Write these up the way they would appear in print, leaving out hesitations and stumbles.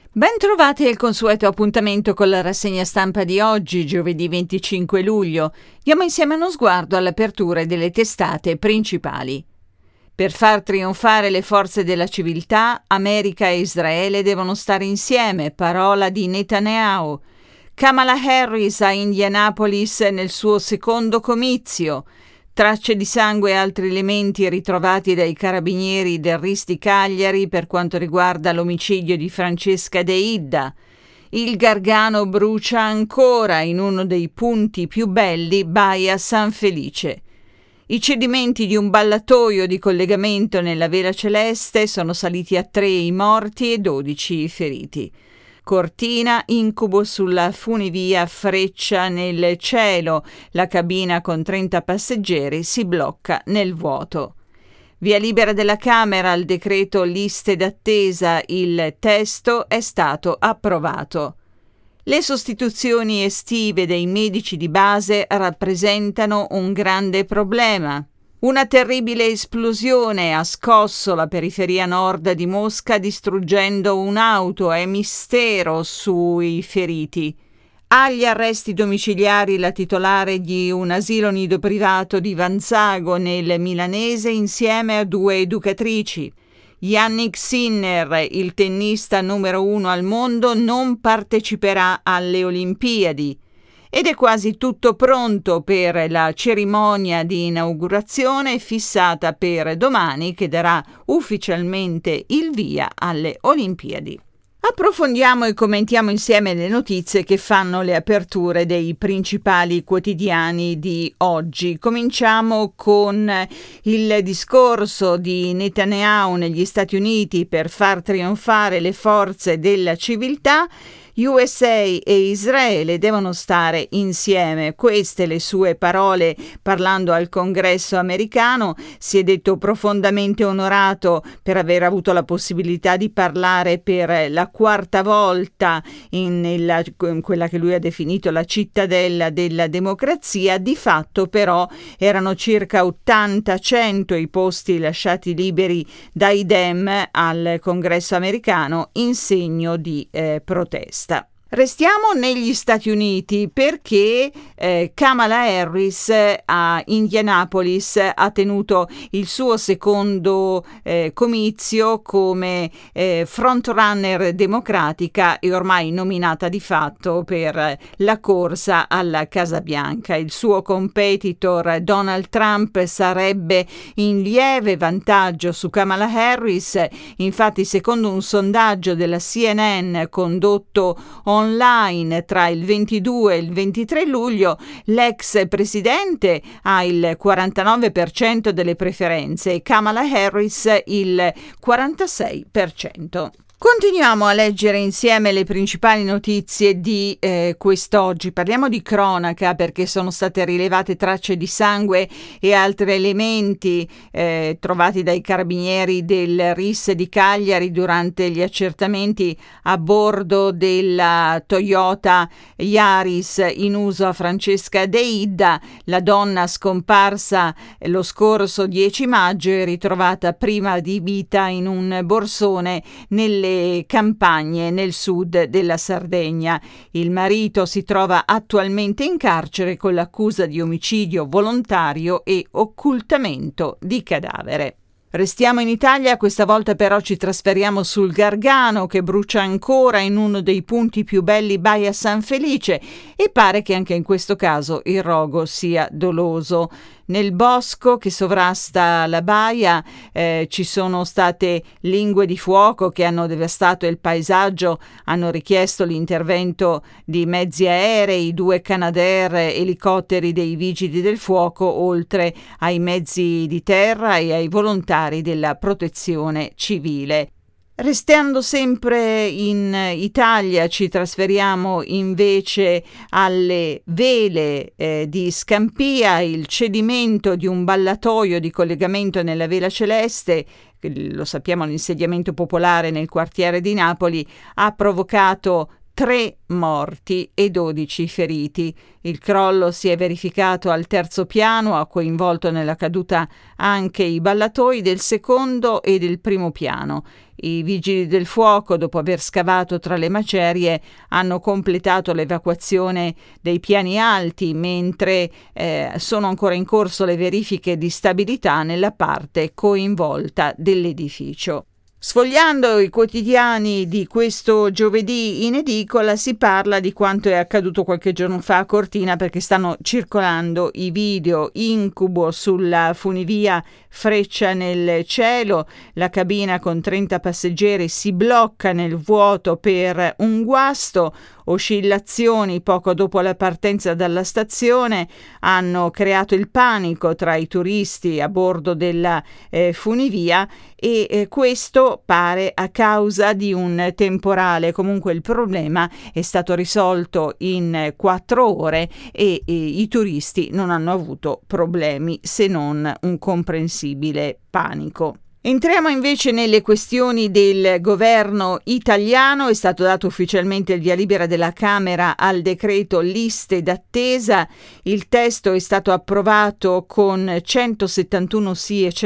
Ben trovati al consueto appuntamento con la rassegna stampa di oggi, giovedì 25 luglio. Diamo insieme uno sguardo all'apertura delle testate principali. Per far trionfare le forze della civiltà, America e Israele devono stare insieme, parola di Netanyahu. Kamala Harris a Indianapolis nel suo secondo comizio. Tracce di sangue e altri elementi ritrovati dai carabinieri del RIS di Cagliari per quanto riguarda l'omicidio di Francesca De Idda. Il Gargano brucia ancora in uno dei punti più belli, Baia San Felice. I cedimenti di un ballatoio di collegamento nella Vela Celeste sono saliti a 3 i morti e 12 i feriti. Cortina, incubo sulla funivia Freccia nel cielo. La cabina con 30 passeggeri si blocca nel vuoto. Via libera della Camera al decreto liste d'attesa. Il testo è stato approvato. Le sostituzioni estive dei medici di base rappresentano un grande problema. Una terribile esplosione ha scosso la periferia nord di Mosca distruggendo un'auto, è mistero sui feriti. Agli arresti domiciliari la titolare di un asilo nido privato di Vanzago nel Milanese insieme a 2 educatrici. Jannik Sinner, il tennista numero 1 al mondo, non parteciperà alle Olimpiadi. Ed è quasi tutto pronto per la cerimonia di inaugurazione fissata per domani, che darà ufficialmente il via alle Olimpiadi. Approfondiamo e commentiamo insieme le notizie che fanno le aperture dei principali quotidiani di oggi. Cominciamo con il discorso di Netanyahu negli Stati Uniti per far trionfare le forze della civiltà. USA e Israele devono stare insieme. Queste le sue parole parlando al Congresso americano. Si è detto profondamente onorato per aver avuto la possibilità di parlare per la 4ª volta in quella che lui ha definito la cittadella della democrazia. Di fatto però erano circa 80-100 i posti lasciati liberi dai Dem al Congresso americano in segno di protesta. Restiamo negli Stati Uniti perché Kamala Harris a Indianapolis ha tenuto il suo secondo comizio come frontrunner democratica e ormai nominata di fatto per la corsa alla Casa Bianca. Il suo competitor Donald Trump sarebbe in lieve vantaggio su Kamala Harris. Infatti, secondo un sondaggio della CNN condotto online tra il 22 e il 23 luglio, l'ex presidente ha il 49% delle preferenze e Kamala Harris il 46%. Continuiamo a leggere insieme le principali notizie di quest'oggi. Parliamo di cronaca perché sono state rilevate tracce di sangue e altri elementi trovati dai carabinieri del RIS di Cagliari durante gli accertamenti a bordo della Toyota Yaris in uso a Francesca De Idda. La donna scomparsa lo scorso 10 maggio è ritrovata priva di vita in un borsone nelle campagne nel sud della Sardegna. Il marito si trova attualmente in carcere con l'accusa di omicidio volontario e occultamento di cadavere. Restiamo in Italia, questa volta però ci trasferiamo sul Gargano che brucia ancora in uno dei punti più belli, Baia San Felice, e pare che anche in questo caso il rogo sia doloso. Nel bosco che sovrasta la baia ci sono state lingue di fuoco che hanno devastato il paesaggio, hanno richiesto l'intervento di mezzi aerei, 2 Canadair, elicotteri dei vigili del fuoco, oltre ai mezzi di terra e ai volontari della protezione civile. Restando sempre in Italia, ci trasferiamo invece alle vele di Scampia. Il cedimento di un ballatoio di collegamento nella Vela Celeste, lo sappiamo, l'insediamento popolare nel quartiere di Napoli, ha provocato 3 morti e 12 feriti. Il crollo si è verificato al terzo piano, ha coinvolto nella caduta anche i ballatoi del secondo e del primo piano. I vigili del fuoco, dopo aver scavato tra le macerie, hanno completato l'evacuazione dei piani alti, mentre sono ancora in corso le verifiche di stabilità nella parte coinvolta dell'edificio. Sfogliando i quotidiani di questo giovedì in edicola si parla di quanto è accaduto qualche giorno fa a Cortina, perché stanno circolando i video incubo sulla funivia Freccia nel cielo. La cabina con 30 passeggeri si blocca nel vuoto per un guasto. Oscillazioni poco dopo la partenza dalla stazione hanno creato il panico tra i turisti a bordo della funivia e questo pare a causa di un temporale. Comunque il problema è stato risolto in 4 ore e i turisti non hanno avuto problemi se non un comprensibile panico. Entriamo invece nelle questioni del governo italiano. È stato dato ufficialmente il via libera della Camera al decreto liste d'attesa. Il testo è stato approvato con 171 sì e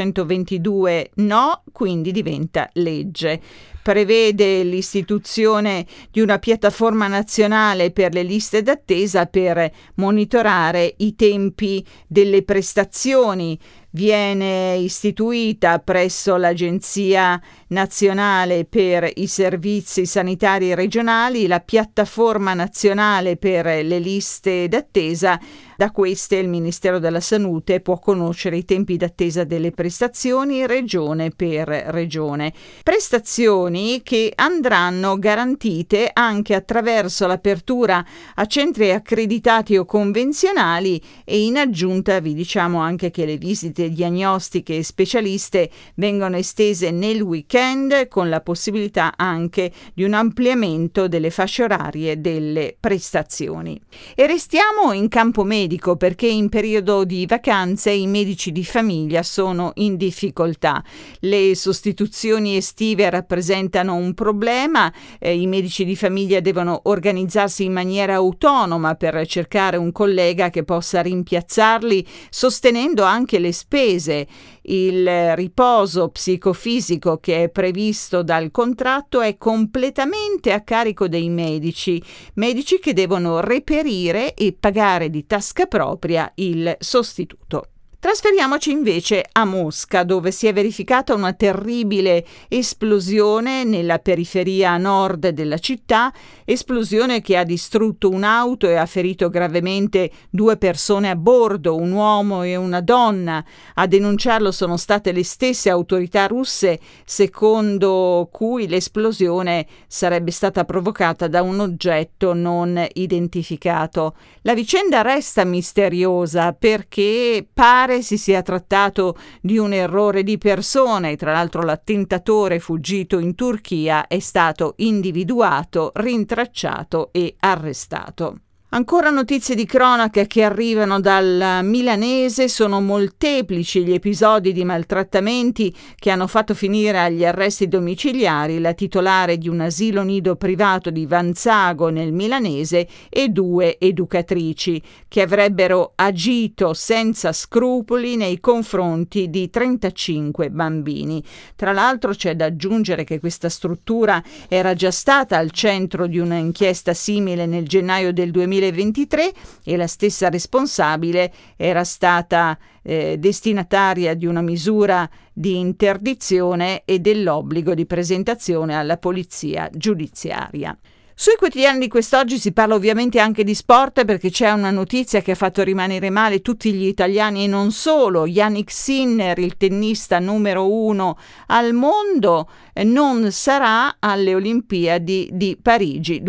122 no, quindi diventa legge. Prevede l'istituzione di una piattaforma nazionale per le liste d'attesa per monitorare i tempi delle prestazioni. Viene istituita presso l'Agenzia Nazionale per i Servizi Sanitari Regionali la piattaforma nazionale per le liste d'attesa. Da queste il Ministero della Salute può conoscere i tempi d'attesa delle prestazioni regione per regione. Prestazioni che andranno garantite anche attraverso l'apertura a centri accreditati o convenzionali e in aggiunta vi diciamo anche che le visite diagnostiche e specialiste vengono estese nel weekend con la possibilità anche di un ampliamento delle fasce orarie delle prestazioni. E restiamo in campo medico perché in periodo di vacanze i medici di famiglia sono in difficoltà. Le sostituzioni estive rappresentano un problema, i medici di famiglia devono organizzarsi in maniera autonoma per cercare un collega che possa rimpiazzarli, sostenendo anche le spese. Il riposo psicofisico che è previsto dal contratto è completamente a carico dei medici che devono reperire e pagare di tasca propria il sostituto. Trasferiamoci invece a Mosca, dove si è verificata una terribile esplosione nella periferia nord della città, esplosione che ha distrutto un'auto e ha ferito gravemente 2 persone a bordo, un uomo e una donna. A denunciarlo sono state le stesse autorità russe, secondo cui l'esplosione sarebbe stata provocata da un oggetto non identificato. La vicenda resta misteriosa perché pare si sia trattato di un errore di persone. Tra l'altro l'attentatore fuggito in Turchia è stato individuato, rintracciato e arrestato. Ancora notizie di cronaca che arrivano dal milanese. Sono molteplici gli episodi di maltrattamenti che hanno fatto finire agli arresti domiciliari la titolare di un asilo nido privato di Vanzago nel milanese e 2 educatrici che avrebbero agito senza scrupoli nei confronti di 35 bambini. Tra l'altro c'è da aggiungere che questa struttura era già stata al centro di un'inchiesta simile nel gennaio del 2023 e la stessa responsabile era stata destinataria di una misura di interdizione e dell'obbligo di presentazione alla polizia giudiziaria. Sui quotidiani di quest'oggi si parla ovviamente anche di sport perché c'è una notizia che ha fatto rimanere male tutti gli italiani e non solo. Jannik Sinner, il tennista numero 1 al mondo, non sarà alle Olimpiadi di Parigi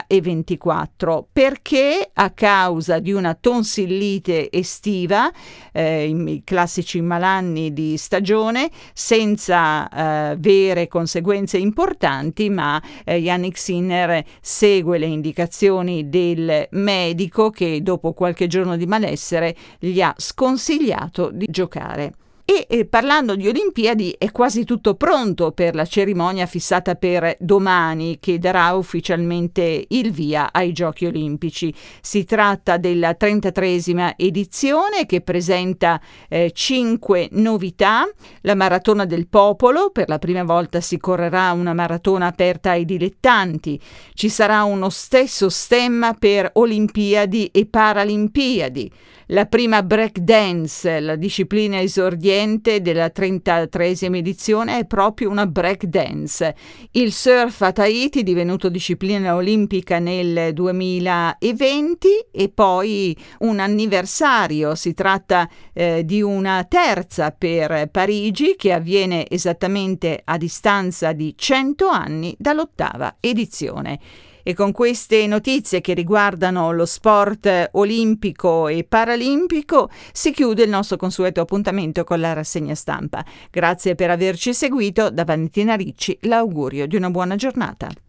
2024 perché a causa di una tonsillite estiva, i classici malanni di stagione, senza vere conseguenze importanti, ma Jannik Sinner segue le indicazioni del medico che dopo qualche giorno di malessere gli ha sconsigliato di giocare. E parlando di Olimpiadi, è quasi tutto pronto per la cerimonia fissata per domani, che darà ufficialmente il via ai Giochi Olimpici. Si tratta della 33esima edizione, che presenta 5 novità. La Maratona del Popolo: per la prima volta si correrà una maratona aperta ai dilettanti. Ci sarà uno stesso stemma per Olimpiadi e Paralimpiadi. La prima break dance, la disciplina esordiente della 33esima edizione, è proprio una break dance. Il surf a Tahiti, divenuto disciplina olimpica nel 2020, e poi un anniversario. Si tratta di una terza per Parigi, che avviene esattamente a distanza di 100 anni dall'8ª edizione. E con queste notizie che riguardano lo sport olimpico e paralimpico si chiude il nostro consueto appuntamento con la rassegna stampa. Grazie per averci seguito. Da Valentina Ricci l'augurio di una buona giornata.